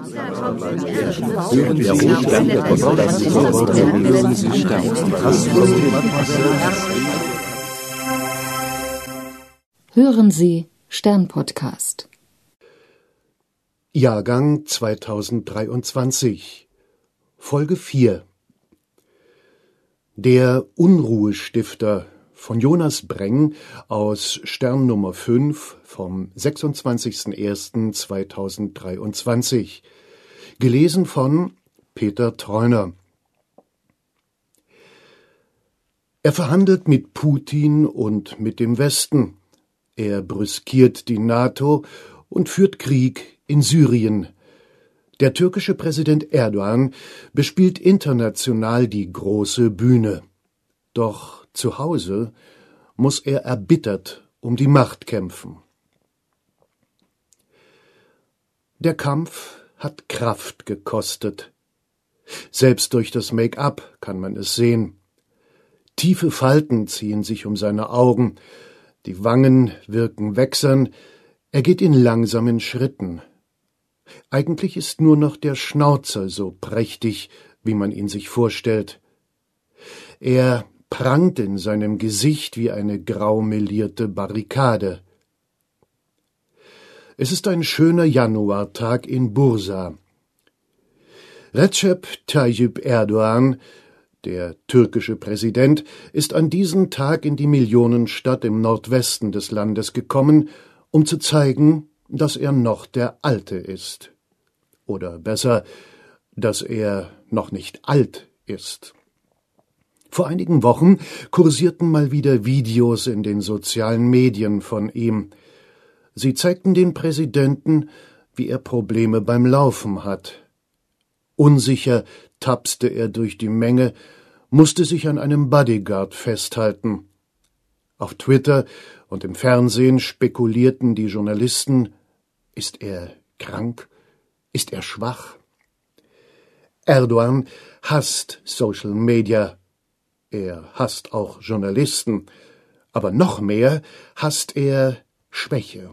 Hören Sie Stern-Podcast. Jahrgang 2023, Folge 4. Der Unruhestifter von Jonas Breng aus Stern Nummer 5 vom 26.01.2023. Gelesen von Peter Treuner. Er verhandelt mit Putin und mit dem Westen. Er brüskiert die NATO und führt Krieg in Syrien. Der türkische Präsident Erdogan bespielt international die große Bühne. Doch zu Hause muss er erbittert um die Macht kämpfen. Der Kampf hat Kraft gekostet. Selbst durch das Make-up kann man es sehen. Tiefe Falten ziehen sich um seine Augen, die Wangen wirken wächsern, er geht in langsamen Schritten. Eigentlich ist nur noch der Schnauzer so prächtig, wie man ihn sich vorstellt. Er prangt in seinem Gesicht wie eine graumelierte Barrikade. Es ist ein schöner Januartag in Bursa. Recep Tayyip Erdogan, der türkische Präsident, ist an diesem Tag in die Millionenstadt im Nordwesten des Landes gekommen, um zu zeigen, dass er noch der Alte ist. Oder besser, dass er noch nicht alt ist. Vor einigen Wochen kursierten mal wieder Videos in den sozialen Medien von ihm. Sie zeigten den Präsidenten, wie er Probleme beim Laufen hat. Unsicher tapste er durch die Menge, musste sich an einem Bodyguard festhalten. Auf Twitter und im Fernsehen spekulierten die Journalisten, ist er krank? Ist er schwach? Erdogan hasst Social Media. Er hasst auch Journalisten. Aber noch mehr hasst er Schwäche.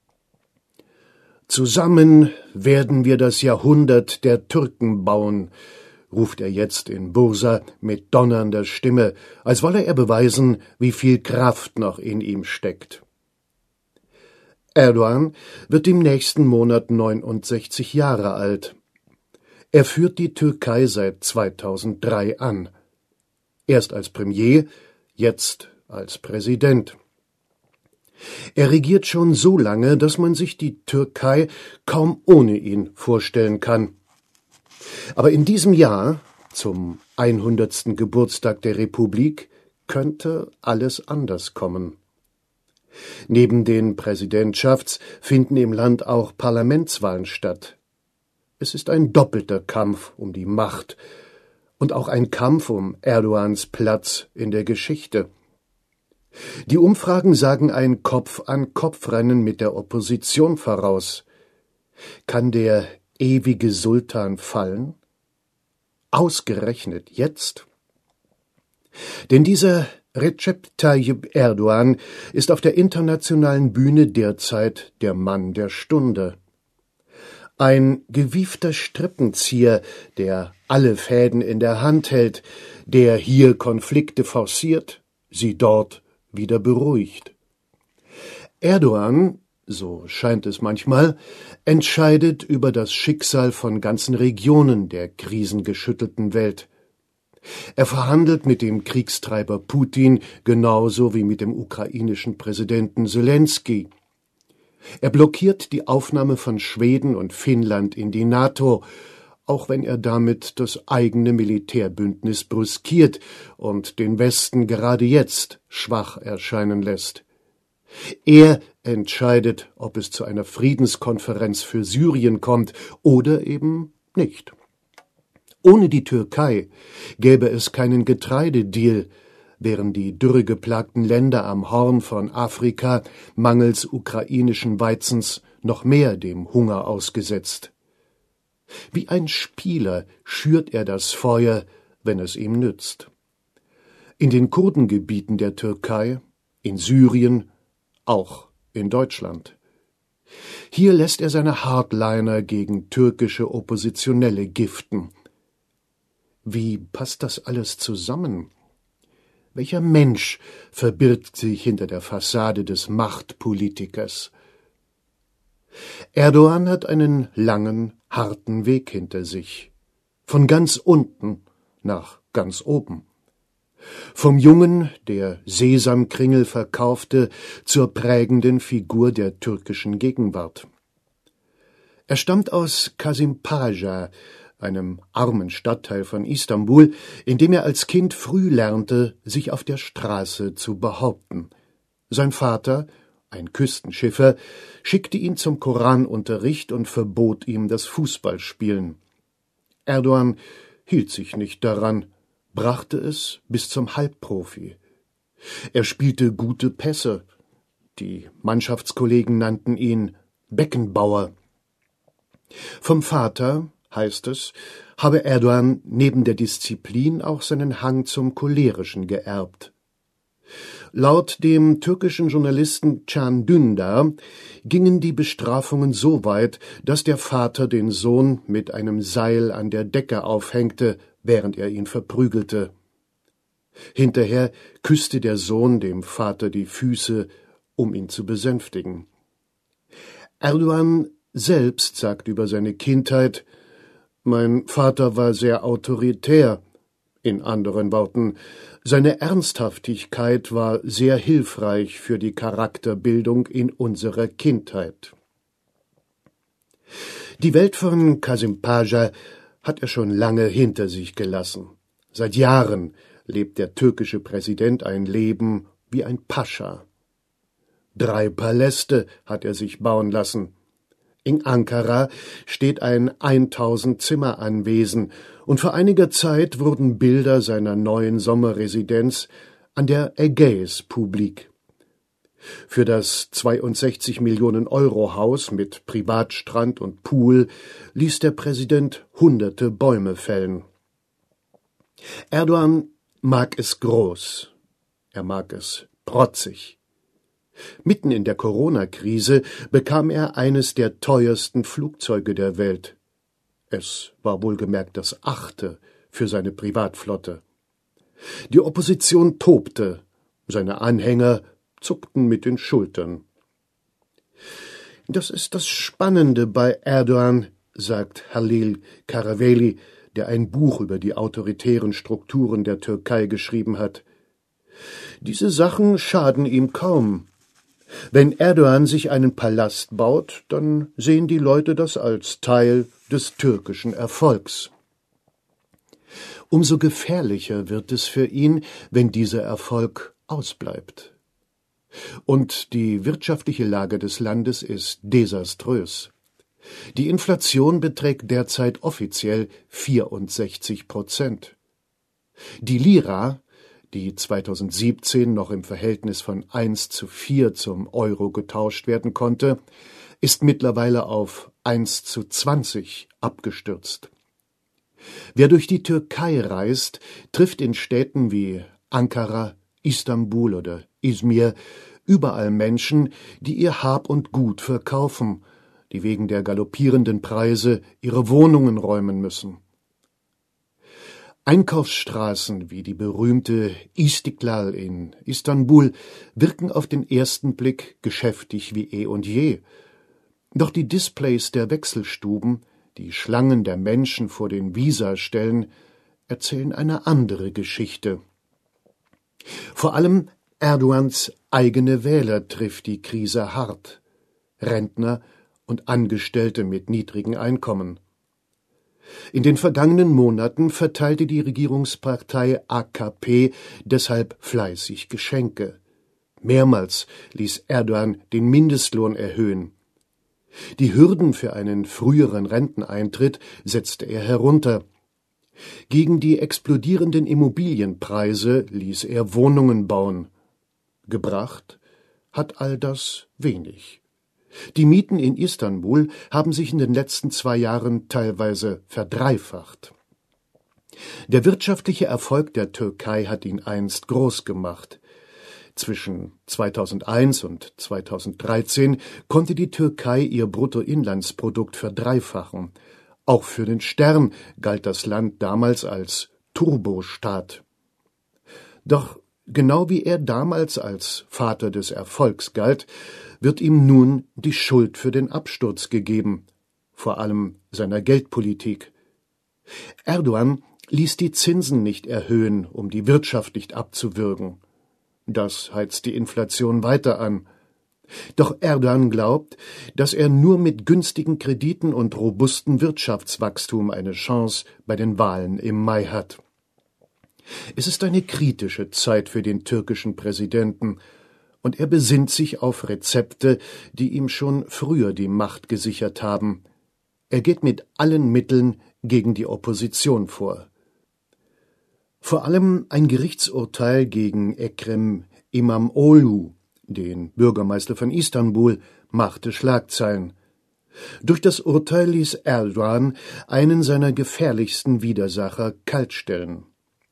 Zusammen werden wir das Jahrhundert der Türken bauen, ruft er jetzt in Bursa mit donnernder Stimme, als wolle er beweisen, wie viel Kraft noch in ihm steckt. Erdogan wird im nächsten Monat 69 Jahre alt. Er führt die Türkei seit 2003 an. Erst als Premier, jetzt als Präsident. Er regiert schon so lange, dass man sich die Türkei kaum ohne ihn vorstellen kann. Aber in diesem Jahr, zum 100. Geburtstag der Republik, könnte alles anders kommen. Neben den Präsidentschafts finden im Land auch Parlamentswahlen statt. Es ist ein doppelter Kampf um die Macht und auch ein Kampf um Erdogans Platz in der Geschichte. Die Umfragen sagen ein Kopf-an-Kopf-Rennen mit der Opposition voraus. Kann der ewige Sultan fallen? Ausgerechnet jetzt? Denn dieser Recep Tayyip Erdogan ist auf der internationalen Bühne derzeit der Mann der Stunde. Ein gewiefter Strippenzieher, der alle Fäden in der Hand hält, der hier Konflikte forciert, sie dort wieder beruhigt. Erdogan, so scheint es manchmal, entscheidet über das Schicksal von ganzen Regionen der krisengeschüttelten Welt. Er verhandelt mit dem Kriegstreiber Putin genauso wie mit dem ukrainischen Präsidenten Selenskyj. Er blockiert die Aufnahme von Schweden und Finnland in die NATO, auch wenn er damit das eigene Militärbündnis brüskiert und den Westen gerade jetzt schwach erscheinen lässt. Er entscheidet, ob es zu einer Friedenskonferenz für Syrien kommt oder eben nicht. Ohne die Türkei gäbe es keinen Getreidedeal, wären die dürregeplagten Länder am Horn von Afrika mangels ukrainischen Weizens noch mehr dem Hunger ausgesetzt. Wie ein Spieler schürt er das Feuer, wenn es ihm nützt. In den Kurdengebieten der Türkei, in Syrien, auch in Deutschland. Hier lässt er seine Hardliner gegen türkische Oppositionelle giften. Wie passt das alles zusammen? Welcher Mensch verbirgt sich hinter der Fassade des Machtpolitikers? Erdogan hat einen langen, harten Weg hinter sich. Von ganz unten nach ganz oben. Vom Jungen, der Sesamkringel verkaufte, zur prägenden Figur der türkischen Gegenwart. Er stammt aus Kasimpaşa, einem armen Stadtteil von Istanbul, in dem er als Kind früh lernte, sich auf der Straße zu behaupten. Sein Vater, ein Küstenschiffer, schickte ihn zum Koranunterricht und verbot ihm das Fußballspielen. Erdogan hielt sich nicht daran, brachte es bis zum Halbprofi. Er spielte gute Pässe. Die Mannschaftskollegen nannten ihn Beckenbauer. Vom Vater, heißt es, habe Erdogan neben der Disziplin auch seinen Hang zum Cholerischen geerbt. Laut dem türkischen Journalisten Can Dündar gingen die Bestrafungen so weit, dass der Vater den Sohn mit einem Seil an der Decke aufhängte, während er ihn verprügelte. Hinterher küsste der Sohn dem Vater die Füße, um ihn zu besänftigen. Erdogan selbst sagt über seine Kindheit: »Mein Vater war sehr autoritär. In anderen Worten, seine Ernsthaftigkeit war sehr hilfreich für die Charakterbildung in unserer Kindheit.« Die Welt von Kasimpaşa hat er schon lange hinter sich gelassen. Seit Jahren lebt der türkische Präsident ein Leben wie ein Pascha. 3 Paläste hat er sich bauen lassen. In Ankara steht ein 1000-Zimmer-Anwesen und vor einiger Zeit wurden Bilder seiner neuen Sommerresidenz an der Ägäis publik. Für das 62-Millionen-Euro-Haus mit Privatstrand und Pool ließ der Präsident hunderte Bäume fällen. Erdogan mag es groß, er mag es protzig. Mitten in der Corona-Krise bekam er eines der teuersten Flugzeuge der Welt. Es war wohlgemerkt das 8. für seine Privatflotte. Die Opposition tobte, seine Anhänger zuckten mit den Schultern. Das ist das Spannende bei Erdogan, sagt Halil Karaveli, der ein Buch über die autoritären Strukturen der Türkei geschrieben hat. Diese Sachen schaden ihm kaum. Wenn Erdogan sich einen Palast baut, dann sehen die Leute das als Teil des türkischen Erfolgs. Umso gefährlicher wird es für ihn, wenn dieser Erfolg ausbleibt. Und die wirtschaftliche Lage des Landes ist desaströs. Die Inflation beträgt derzeit offiziell 64%. Die Lira, die 2017 noch im Verhältnis von 1:4 zum Euro getauscht werden konnte, ist mittlerweile auf 1:20 abgestürzt. Wer durch die Türkei reist, trifft in Städten wie Ankara, Istanbul oder Izmir überall Menschen, die ihr Hab und Gut verkaufen, die wegen der galoppierenden Preise ihre Wohnungen räumen müssen. Einkaufsstraßen wie die berühmte Istiklal in Istanbul wirken auf den ersten Blick geschäftig wie eh und je. Doch die Displays der Wechselstuben, die Schlangen der Menschen vor den Visastellen, erzählen eine andere Geschichte. Vor allem Erdogans eigene Wähler trifft die Krise hart. Rentner und Angestellte mit niedrigen Einkommen. In den vergangenen Monaten verteilte die Regierungspartei AKP deshalb fleißig Geschenke. Mehrmals ließ Erdogan den Mindestlohn erhöhen. Die Hürden für einen früheren Renteneintritt setzte er herunter. Gegen die explodierenden Immobilienpreise ließ er Wohnungen bauen. Gebracht hat all das wenig. Die Mieten in Istanbul haben sich in den letzten 2 Jahren teilweise verdreifacht. Der wirtschaftliche Erfolg der Türkei hat ihn einst groß gemacht. Zwischen 2001 und 2013 konnte die Türkei ihr Bruttoinlandsprodukt verdreifachen. Auch für den Stern galt das Land damals als Turbostaat. Doch genau wie er damals als Vater des Erfolgs galt, wird ihm nun die Schuld für den Absturz gegeben, vor allem seiner Geldpolitik. Erdogan ließ die Zinsen nicht erhöhen, um die Wirtschaft nicht abzuwürgen. Das heizt die Inflation weiter an. Doch Erdogan glaubt, dass er nur mit günstigen Krediten und robustem Wirtschaftswachstum eine Chance bei den Wahlen im Mai hat. Es ist eine kritische Zeit für den türkischen Präsidenten, und er besinnt sich auf Rezepte, die ihm schon früher die Macht gesichert haben. Er geht mit allen Mitteln gegen die Opposition vor. Vor allem ein Gerichtsurteil gegen Ekrem İmamoğlu, den Bürgermeister von Istanbul, machte Schlagzeilen. Durch das Urteil ließ Erdogan einen seiner gefährlichsten Widersacher kaltstellen.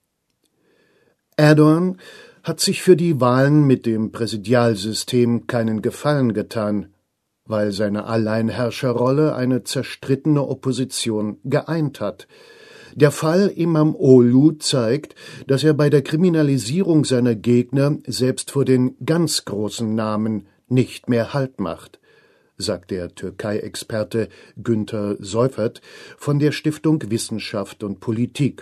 Erdogan hat sich für die Wahlen mit dem Präsidialsystem keinen Gefallen getan, weil seine Alleinherrscherrolle eine zerstrittene Opposition geeint hat. Der Fall İmamoğlu zeigt, dass er bei der Kriminalisierung seiner Gegner selbst vor den ganz großen Namen nicht mehr Halt macht, sagt der Türkei-Experte Günther Seufert von der Stiftung Wissenschaft und Politik.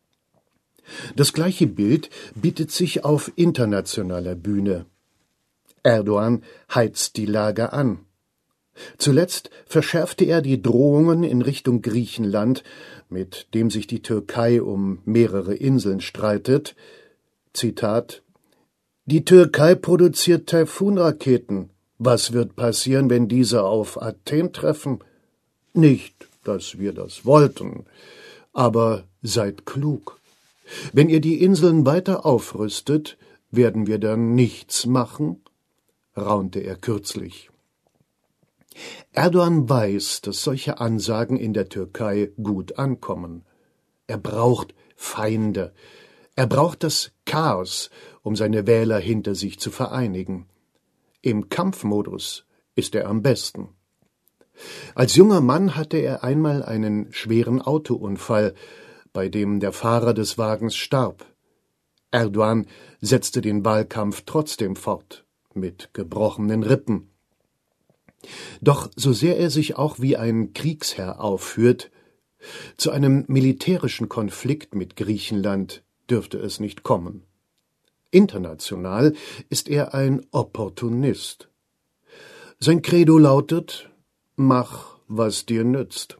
Das gleiche Bild bietet sich auf internationaler Bühne. Erdogan heizt die Lage an. Zuletzt verschärfte er die Drohungen in Richtung Griechenland, mit dem sich die Türkei um mehrere Inseln streitet. Zitat: Die Türkei produziert Taifun-Raketen. Was wird passieren, wenn diese auf Athen treffen? Nicht, dass wir das wollten, aber seid klug. Wenn ihr die Inseln weiter aufrüstet, werden wir dann nichts machen? Raunte er kürzlich. Erdogan weiß, dass solche Ansagen in der Türkei gut ankommen. Er braucht Feinde. Er braucht das Chaos, um seine Wähler hinter sich zu vereinigen. Im Kampfmodus ist er am besten. Als junger Mann hatte er einmal einen schweren Autounfall, bei dem der Fahrer des Wagens starb. Erdogan setzte den Wahlkampf trotzdem fort, mit gebrochenen Rippen. Doch so sehr er sich auch wie ein Kriegsherr aufführt, zu einem militärischen Konflikt mit Griechenland dürfte es nicht kommen. International ist er ein Opportunist. Sein Credo lautet: Mach, was dir nützt.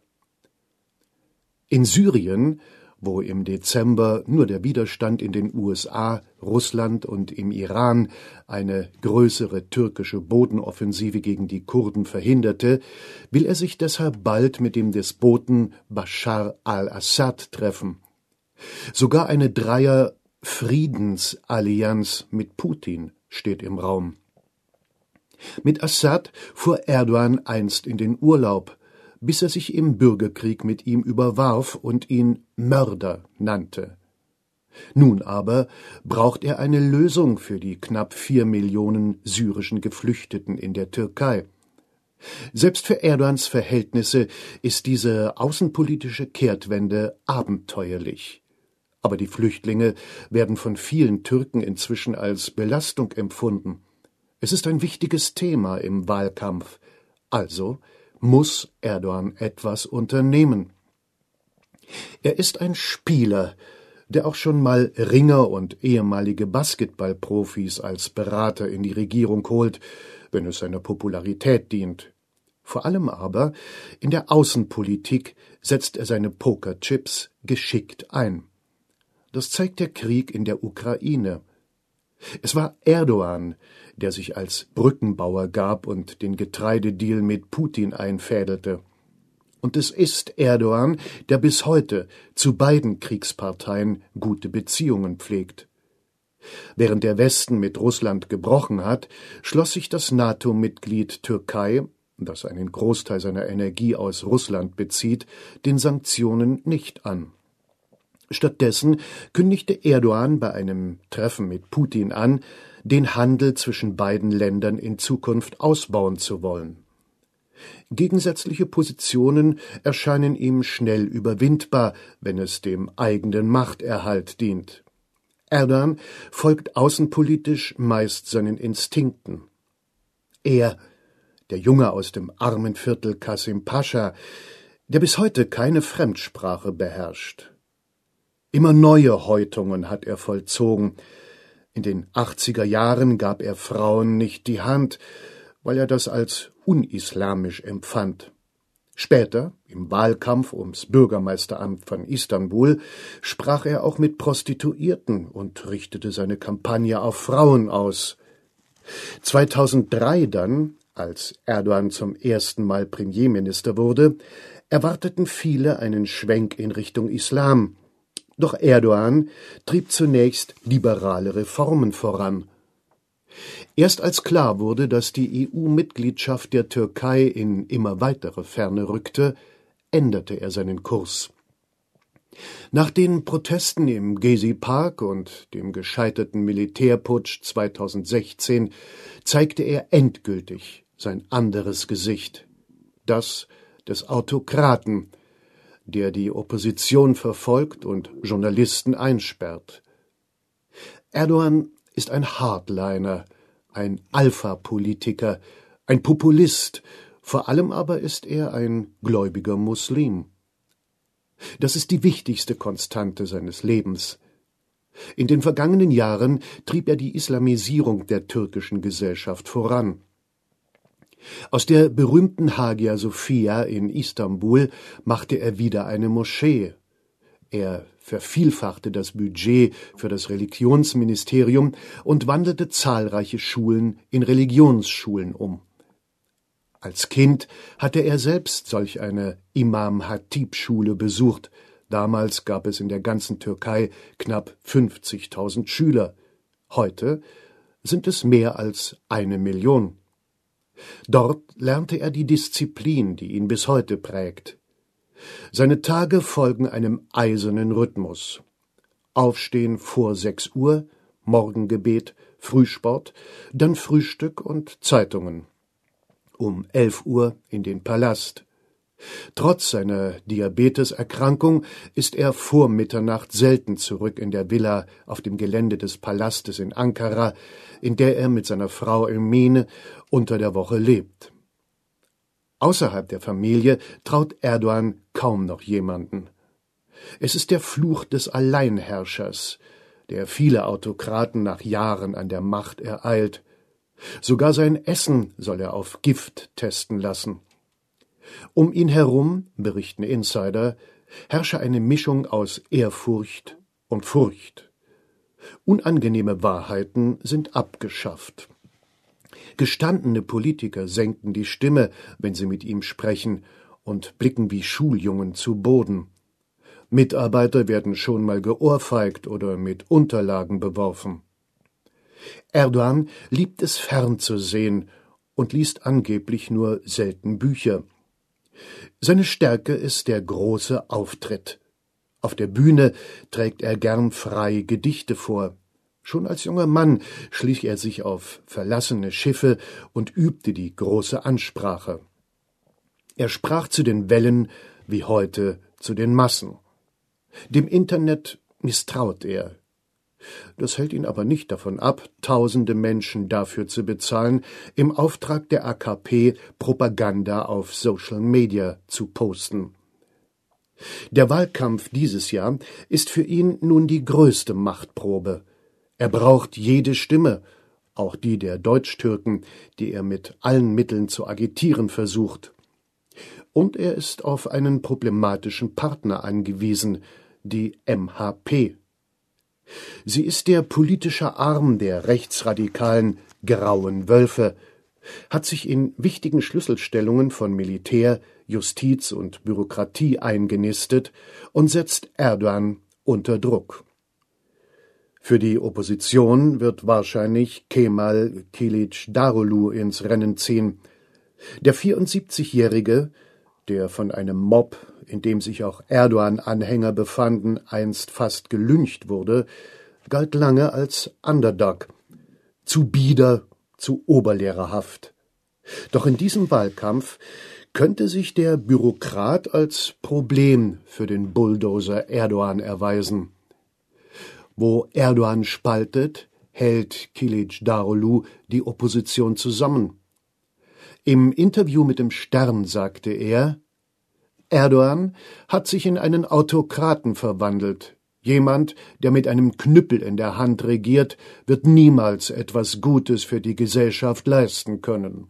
In Syrien, wo im Dezember nur der Widerstand in den USA, Russland und im Iran eine größere türkische Bodenoffensive gegen die Kurden verhinderte, will er sich deshalb bald mit dem Despoten Bashar al-Assad treffen. Sogar eine Dreier-Friedensallianz mit Putin steht im Raum. Mit Assad fuhr Erdogan einst in den Urlaub, bis er sich im Bürgerkrieg mit ihm überwarf und ihn Mörder nannte. Nun aber braucht er eine Lösung für die knapp 4 Millionen syrischen Geflüchteten in der Türkei. Selbst für Erdogans Verhältnisse ist diese außenpolitische Kehrtwende abenteuerlich. Aber die Flüchtlinge werden von vielen Türken inzwischen als Belastung empfunden. Es ist ein wichtiges Thema im Wahlkampf. Also muss Erdogan etwas unternehmen. Er ist ein Spieler, der auch schon mal Ringer und ehemalige Basketballprofis als Berater in die Regierung holt, wenn es seiner Popularität dient. Vor allem aber in der Außenpolitik setzt er seine Pokerchips geschickt ein. Das zeigt der Krieg in der Ukraine. Es war Erdogan, der sich als Brückenbauer gab und den Getreidedeal mit Putin einfädelte. Und es ist Erdogan, der bis heute zu beiden Kriegsparteien gute Beziehungen pflegt. Während der Westen mit Russland gebrochen hat, schloss sich das NATO-Mitglied Türkei, das einen Großteil seiner Energie aus Russland bezieht, den Sanktionen nicht an. Stattdessen kündigte Erdogan bei einem Treffen mit Putin an, den Handel zwischen beiden Ländern in Zukunft ausbauen zu wollen. Gegensätzliche Positionen erscheinen ihm schnell überwindbar, wenn es dem eigenen Machterhalt dient. Erdogan folgt außenpolitisch meist seinen Instinkten. Er, der Junge aus dem Armenviertel Kasim Pascha, der bis heute keine Fremdsprache beherrscht. Immer neue Häutungen hat er vollzogen. In den 80er Jahren gab er Frauen nicht die Hand, weil er das als unislamisch empfand. Später, im Wahlkampf ums Bürgermeisteramt von Istanbul, sprach er auch mit Prostituierten und richtete seine Kampagne auf Frauen aus. 2003 dann, als Erdogan zum ersten Mal Premierminister wurde, erwarteten viele einen Schwenk in Richtung Islam. Doch Erdogan trieb zunächst liberale Reformen voran. Erst als klar wurde, dass die EU-Mitgliedschaft der Türkei in immer weitere Ferne rückte, änderte er seinen Kurs. Nach den Protesten im Gezi-Park und dem gescheiterten Militärputsch 2016 zeigte er endgültig sein anderes Gesicht, das des Autokraten, der die Opposition verfolgt und Journalisten einsperrt. Erdogan ist ein Hardliner, ein Alpha-Politiker, ein Populist, vor allem aber ist er ein gläubiger Muslim. Das ist die wichtigste Konstante seines Lebens. In den vergangenen Jahren trieb er die Islamisierung der türkischen Gesellschaft voran. Aus der berühmten Hagia Sophia in Istanbul machte er wieder eine Moschee. Er vervielfachte das Budget für das Religionsministerium und wandelte zahlreiche Schulen in Religionsschulen um. Als Kind hatte er selbst solch eine Imam-Hatib-Schule besucht. Damals gab es in der ganzen Türkei knapp 50.000 Schüler. Heute sind es mehr als 1 Million. Dort lernte er die Disziplin, die ihn bis heute prägt. Seine Tage folgen einem eisernen Rhythmus. Aufstehen vor 6 Uhr, Morgengebet, Frühsport, dann Frühstück und Zeitungen. Um 11 Uhr in den Palast. Trotz seiner Diabeteserkrankung ist er vor Mitternacht selten zurück in der Villa auf dem Gelände des Palastes in Ankara, in der er mit seiner Frau Emine unter der Woche lebt. Außerhalb der Familie traut Erdogan kaum noch jemanden. Es ist der Fluch des Alleinherrschers, der viele Autokraten nach Jahren an der Macht ereilt. Sogar sein Essen soll er auf Gift testen lassen. Um ihn herum, berichten Insider, herrsche eine Mischung aus Ehrfurcht und Furcht. Unangenehme Wahrheiten sind abgeschafft. Gestandene Politiker senken die Stimme, wenn sie mit ihm sprechen, und blicken wie Schuljungen zu Boden. Mitarbeiter werden schon mal geohrfeigt oder mit Unterlagen beworfen. Erdogan liebt es fernzusehen und liest angeblich nur selten Bücher. Seine Stärke ist der große Auftritt. Auf der Bühne trägt er gern frei Gedichte vor. Schon als junger Mann schlich er sich auf verlassene Schiffe und übte die große Ansprache. Er sprach zu den Wellen wie heute zu den Massen. Dem Internet misstraut er. Das hält ihn aber nicht davon ab, tausende Menschen dafür zu bezahlen, im Auftrag der AKP Propaganda auf Social Media zu posten. Der Wahlkampf dieses Jahr ist für ihn nun die größte Machtprobe. Er braucht jede Stimme, auch die der Deutschtürken, die er mit allen Mitteln zu agitieren versucht. Und er ist auf einen problematischen Partner angewiesen, die MHP. Sie ist der politische Arm der rechtsradikalen Grauen Wölfe, hat sich in wichtigen Schlüsselstellungen von Militär, Justiz und Bürokratie eingenistet und setzt Erdogan unter Druck. Für die Opposition wird wahrscheinlich Kemal Kılıçdaroğlu ins Rennen ziehen. Der 74-Jährige, der von einem Mob, in dem sich auch Erdogan-Anhänger befanden, einst fast gelyncht wurde, galt lange als Underdog. zu bieder, zu oberlehrerhaft. Doch in diesem Wahlkampf könnte sich der Bürokrat als Problem für den Bulldozer Erdoğan erweisen. Wo Erdoğan spaltet, hält Kılıçdaroğlu die Opposition zusammen. Im Interview mit dem Stern sagte er: Erdoğan hat sich in einen Autokraten verwandelt. Jemand, der mit einem Knüppel in der Hand regiert, wird niemals etwas Gutes für die Gesellschaft leisten können.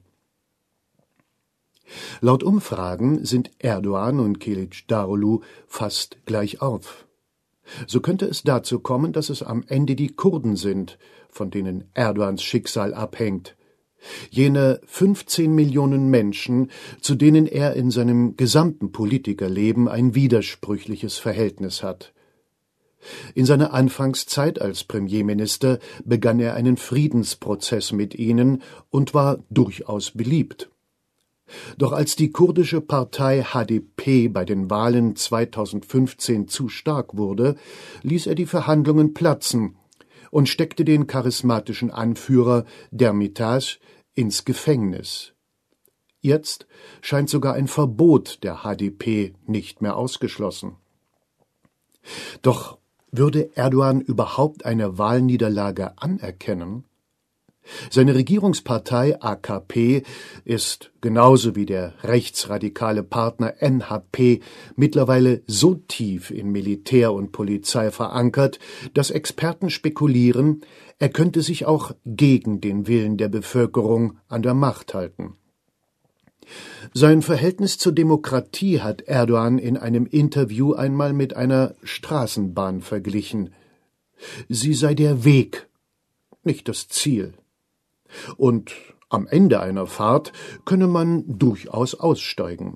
Laut Umfragen sind Erdoğan und Kılıçdaroğlu fast gleich auf. So könnte es dazu kommen, dass es am Ende die Kurden sind, von denen Erdoğans Schicksal abhängt. Jene 15 Millionen Menschen, zu denen er in seinem gesamten Politikerleben ein widersprüchliches Verhältnis hat. In seiner Anfangszeit als Premierminister begann er einen Friedensprozess mit ihnen und war durchaus beliebt. Doch als die kurdische Partei HDP bei den Wahlen 2015 zu stark wurde, ließ er die Verhandlungen platzen und steckte den charismatischen Anführer Demirtaş ins Gefängnis. Jetzt scheint sogar ein Verbot der HDP nicht mehr ausgeschlossen. Doch würde Erdoğan überhaupt eine Wahlniederlage anerkennen? Seine Regierungspartei AKP ist, genauso wie der rechtsradikale Partner NHP, mittlerweile so tief in Militär und Polizei verankert, dass Experten spekulieren, er könnte sich auch gegen den Willen der Bevölkerung an der Macht halten. Sein Verhältnis zur Demokratie hat Erdoğan in einem Interview einmal mit einer Straßenbahn verglichen. Sie sei der Weg, nicht das Ziel. Und am Ende einer Fahrt könne man durchaus aussteigen.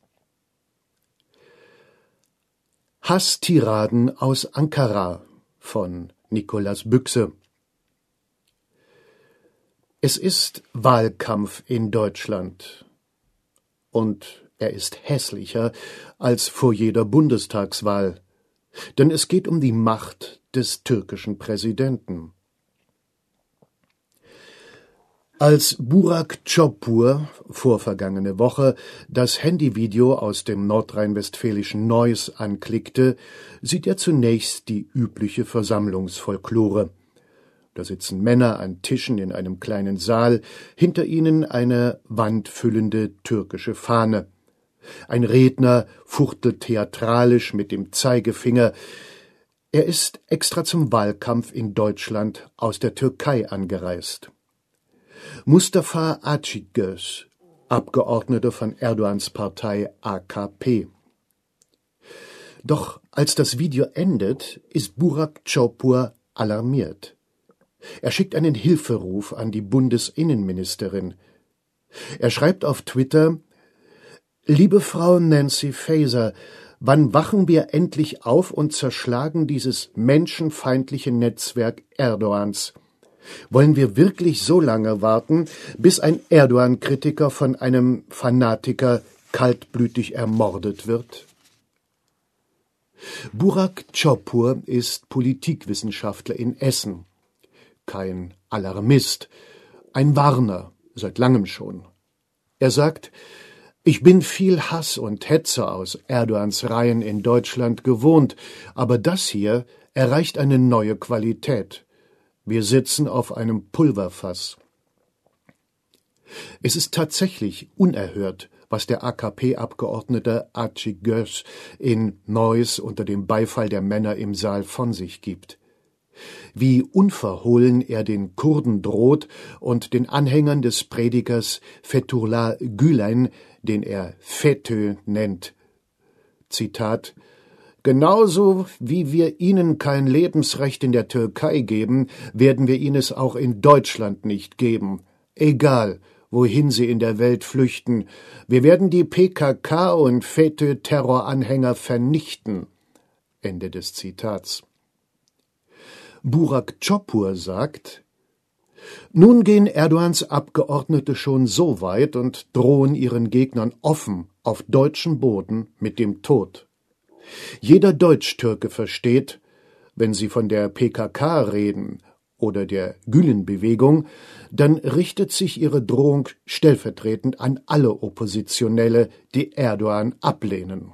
Hasstiraden aus Ankara von Nikolaus Büchse. Es ist Wahlkampf in Deutschland. Und er ist hässlicher als vor jeder Bundestagswahl. Denn es geht um die Macht des türkischen Präsidenten. Als Burak Çopur vorvergangene Woche das Handyvideo aus dem nordrhein-westfälischen Neuss anklickte, sieht er zunächst die übliche Versammlungsfolklore. Da sitzen Männer an Tischen in einem kleinen Saal, hinter ihnen eine wandfüllende türkische Fahne. Ein Redner fuchtelt theatralisch mit dem Zeigefinger. Er ist extra zum Wahlkampf in Deutschland aus der Türkei angereist. Mustafa Acıgöz, Abgeordneter von Erdoğans Partei AKP. Doch als das Video endet, ist Burak Çopur alarmiert. Er schickt einen Hilferuf an die Bundesinnenministerin. Er schreibt auf Twitter: Liebe Frau Nancy Faeser, wann wachen wir endlich auf und zerschlagen dieses menschenfeindliche Netzwerk Erdoğans? Wollen wir wirklich so lange warten, bis ein Erdoğan-Kritiker von einem Fanatiker kaltblütig ermordet wird? Burak Çopur ist Politikwissenschaftler in Essen. Kein Alarmist, ein Warner, seit langem schon. Er sagt: Ich bin viel Hass und Hetze aus Erdoğans Reihen in Deutschland gewohnt, aber das hier erreicht eine neue Qualität. Wir sitzen auf einem Pulverfass. Es ist tatsächlich unerhört, was der AKP-Abgeordnete Acıgöz in Neuss unter dem Beifall der Männer im Saal von sich gibt. Wie unverhohlen er den Kurden droht und den Anhängern des Predigers Fethullah Gülen, den er FETÖ nennt. Zitat: Genauso wie wir Ihnen kein Lebensrecht in der Türkei geben, werden wir Ihnen es auch in Deutschland nicht geben. Egal, wohin Sie in der Welt flüchten. Wir werden die PKK und FETÖ-Terroranhänger vernichten. Ende des Zitats. Burak Çopur sagt: Nun gehen Erdoğans Abgeordnete schon so weit und drohen ihren Gegnern offen auf deutschem Boden mit dem Tod. Jeder Deutsch-Türke versteht, wenn sie von der PKK reden oder der Gülen-Bewegung, dann richtet sich ihre Drohung stellvertretend an alle Oppositionelle, die Erdogan ablehnen.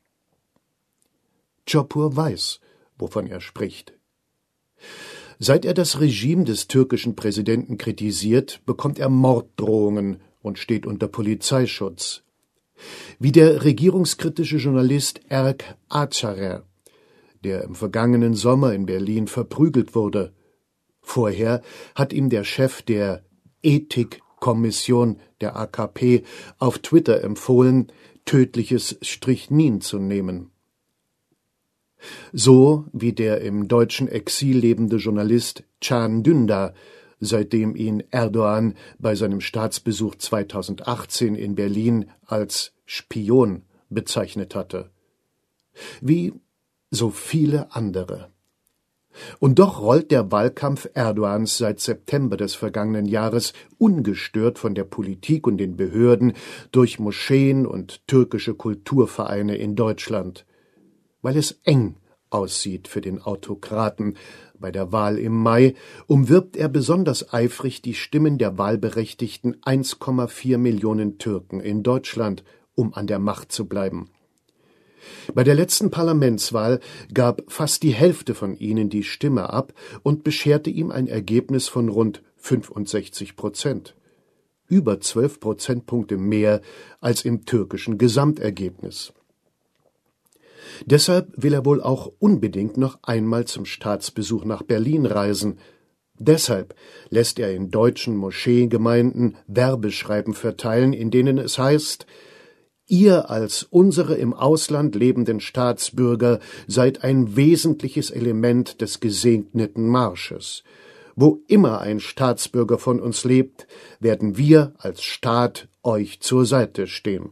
Çopur weiß, wovon er spricht. Seit er das Regime des türkischen Präsidenten kritisiert, bekommt er Morddrohungen und steht unter Polizeischutz. Wie der regierungskritische Journalist Erk Ağarer, der im vergangenen Sommer in Berlin verprügelt wurde. Vorher hat ihm der Chef der Ethikkommission der AKP auf Twitter empfohlen, tödliches Strychnin zu nehmen. So wie der im deutschen Exil lebende Journalist Can Dündar, seitdem ihn Erdogan bei seinem Staatsbesuch 2018 in Berlin als Spion bezeichnet hatte. Wie so viele andere. Und doch rollt der Wahlkampf Erdogans seit September des vergangenen Jahres ungestört von der Politik und den Behörden durch Moscheen und türkische Kulturvereine in Deutschland, weil es eng aussieht für den Autokraten. Bei der Wahl im Mai umwirbt er besonders eifrig die Stimmen der wahlberechtigten 1,4 Millionen Türken in Deutschland, um an der Macht zu bleiben. Bei der letzten Parlamentswahl gab fast die Hälfte von ihnen die Stimme ab und bescherte ihm ein Ergebnis von rund 65%. Über 12 Prozentpunkte mehr als im türkischen Gesamtergebnis. Deshalb will er wohl auch unbedingt noch einmal zum Staatsbesuch nach Berlin reisen. Deshalb lässt er in deutschen Moscheegemeinden Werbeschreiben verteilen, in denen es heißt: Ihr als unsere im Ausland lebenden Staatsbürger seid ein wesentliches Element des gesegneten Marsches. Wo immer ein Staatsbürger von uns lebt, werden wir als Staat euch zur Seite stehen.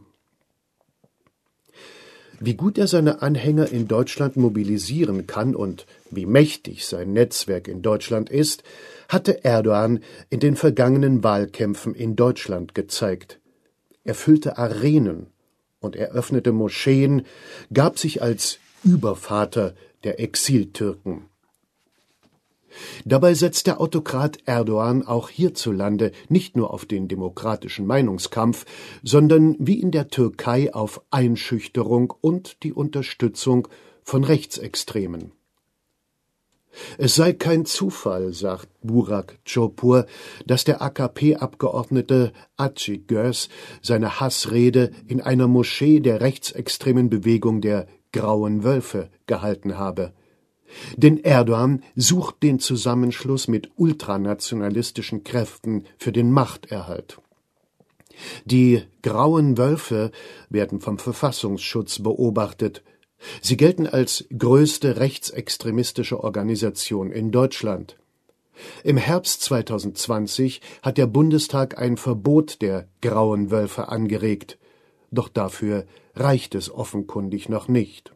Wie gut er seine Anhänger in Deutschland mobilisieren kann und wie mächtig sein Netzwerk in Deutschland ist, hatte Erdogan in den vergangenen Wahlkämpfen in Deutschland gezeigt. Er füllte Arenen und eröffnete Moscheen, gab sich als Übervater der Exiltürken. Dabei setzt der Autokrat Erdogan auch hierzulande nicht nur auf den demokratischen Meinungskampf, sondern wie in der Türkei auf Einschüchterung und die Unterstützung von Rechtsextremen. Es sei kein Zufall, sagt Burak Çopur, dass der AKP-Abgeordnete Açık Göz seine Hassrede in einer Moschee der rechtsextremen Bewegung der Grauen Wölfe gehalten habe. Denn Erdogan sucht den Zusammenschluss mit ultranationalistischen Kräften für den Machterhalt. Die Grauen Wölfe werden vom Verfassungsschutz beobachtet. Sie gelten als größte rechtsextremistische Organisation in Deutschland. Im Herbst 2020 hat der Bundestag ein Verbot der Grauen Wölfe angeregt. Doch dafür reicht es offenkundig noch nicht.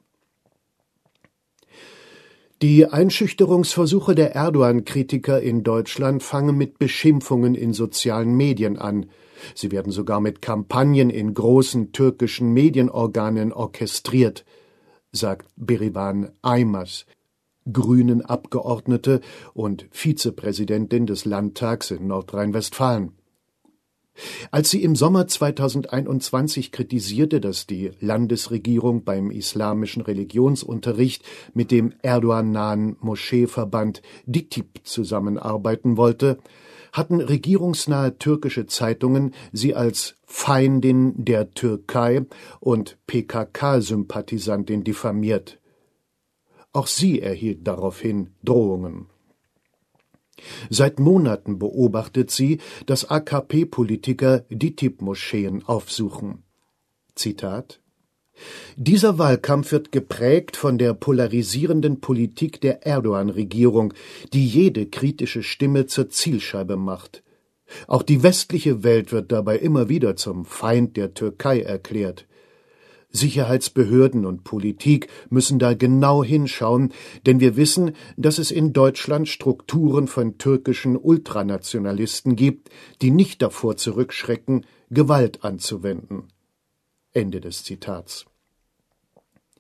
Die Einschüchterungsversuche der Erdogan-Kritiker in Deutschland fangen mit Beschimpfungen in sozialen Medien an. Sie werden sogar mit Kampagnen in großen türkischen Medienorganen orchestriert, sagt Berivan Aymaz, Grünen-Abgeordnete und Vizepräsidentin des Landtags in Nordrhein-Westfalen. Als sie im Sommer 2021 kritisierte, dass die Landesregierung beim islamischen Religionsunterricht mit dem Erdogan-nahen Moscheeverband DİTİB zusammenarbeiten wollte, hatten regierungsnahe türkische Zeitungen sie als Feindin der Türkei und PKK-Sympathisantin diffamiert. Auch sie erhielt daraufhin Drohungen. Seit Monaten beobachtet sie, dass AKP-Politiker DİTİB-Moscheen aufsuchen. Zitat: Dieser Wahlkampf wird geprägt von der polarisierenden Politik der Erdogan-Regierung, die jede kritische Stimme zur Zielscheibe macht. Auch die westliche Welt wird dabei immer wieder zum Feind der Türkei erklärt. Sicherheitsbehörden und Politik müssen da genau hinschauen, denn wir wissen, dass es in Deutschland Strukturen von türkischen Ultranationalisten gibt, die nicht davor zurückschrecken, Gewalt anzuwenden. Ende des Zitats.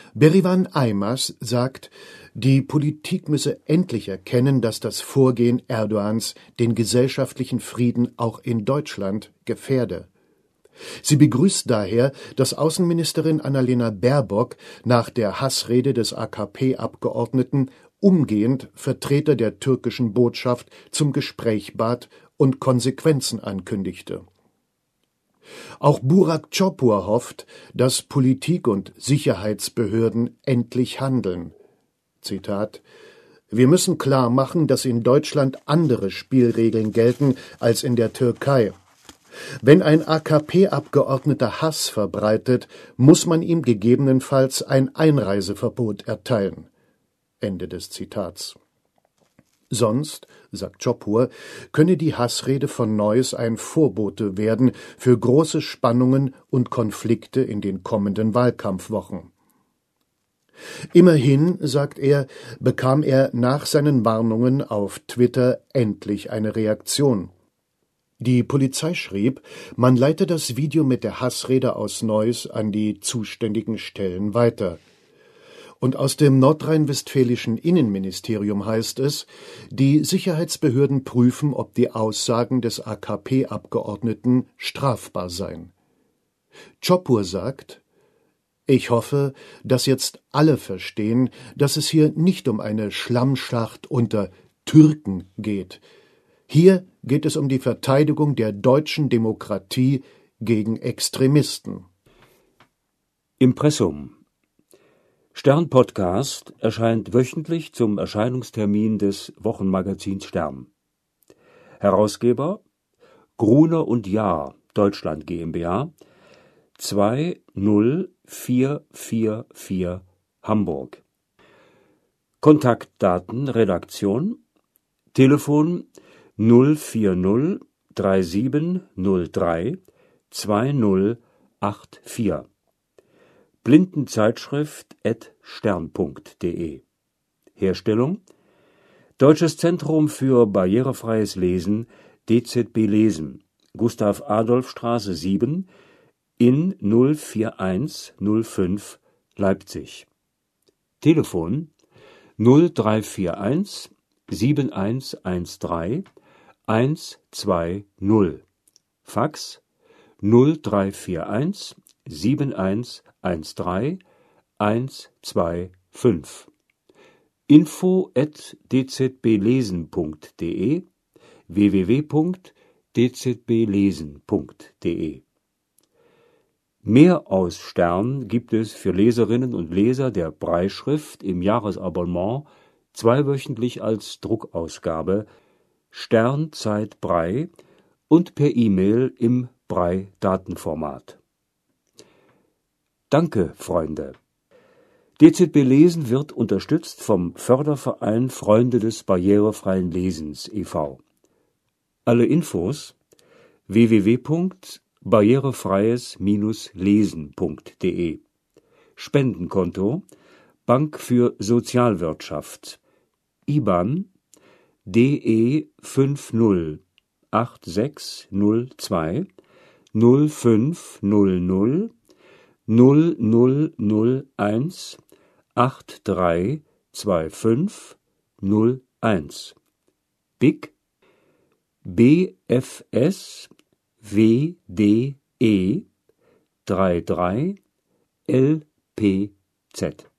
Berivan Aymas sagt, die Politik müsse endlich erkennen, dass das Vorgehen Erdogans den gesellschaftlichen Frieden auch in Deutschland gefährde. Sie begrüßt daher, dass Außenministerin Annalena Baerbock nach der Hassrede des AKP-Abgeordneten umgehend Vertreter der türkischen Botschaft zum Gespräch bat und Konsequenzen ankündigte. Auch Burak Çopur hofft, dass Politik und Sicherheitsbehörden endlich handeln. Zitat: Wir müssen klar machen, dass in Deutschland andere Spielregeln gelten als in der Türkei. Wenn ein AKP-Abgeordneter Hass verbreitet, muss man ihm gegebenenfalls ein Einreiseverbot erteilen. Ende des Zitats. Sonst, sagt Çopur, könne die Hassrede von Neuss ein Vorbote werden für große Spannungen und Konflikte in den kommenden Wahlkampfwochen. Immerhin, sagt er, bekam er nach seinen Warnungen auf Twitter endlich eine Reaktion. Die Polizei schrieb, man leite das Video mit der Hassrede aus Neuss an die zuständigen Stellen weiter. Und aus dem nordrhein-westfälischen Innenministerium heißt es, die Sicherheitsbehörden prüfen, ob die Aussagen des AKP-Abgeordneten strafbar seien. Çopur sagt, ich hoffe, dass jetzt alle verstehen, dass es hier nicht um eine Schlammschlacht unter Türken geht. Hier geht es um die Verteidigung der deutschen Demokratie gegen Extremisten. Impressum. Stern Podcast erscheint wöchentlich zum Erscheinungstermin des Wochenmagazins Stern. Herausgeber Gruner und Jahr, Deutschland GmbH, 20444 Hamburg. Kontaktdaten Redaktion Telefon 040 3703 2084 blindenzeitschrift@stern.de. Herstellung Deutsches Zentrum für barrierefreies Lesen, DZB Lesen, Gustav-Adolf-Straße 7 in 04105 Leipzig. Telefon 0341 7113 120. Fax 0341 7113 125. info@dzblesen.de www.dzblesen.de. Mehr aus Stern gibt es für Leserinnen und Leser der Brailleschrift im Jahresabonnement zweiwöchentlich als Druckausgabe Sternzeit Braille und per E-Mail im Braille-Datenformat. Danke, Freunde! DZB Lesen wird unterstützt vom Förderverein Freunde des barrierefreien Lesens e.V. Alle Infos www.barrierefreies-lesen.de. Spendenkonto Bank für Sozialwirtschaft IBAN DE 508602 0500 0001 832501 BIC BFS WDE 33 LPZ